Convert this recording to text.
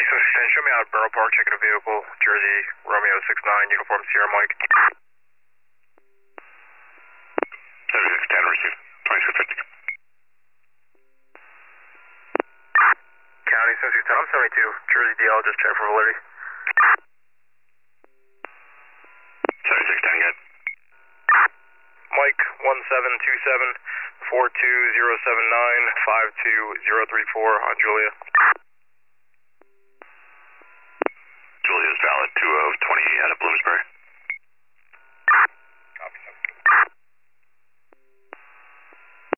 7610, show me out Borough Park, checking a vehicle, Jersey, Romeo 69, uniform Sierra Mike. 7610, received, 2250. County 7610, I'm 72, Jersey DL, just check for validity. 7610, good. Mike 1727 42079 52034 on Julia.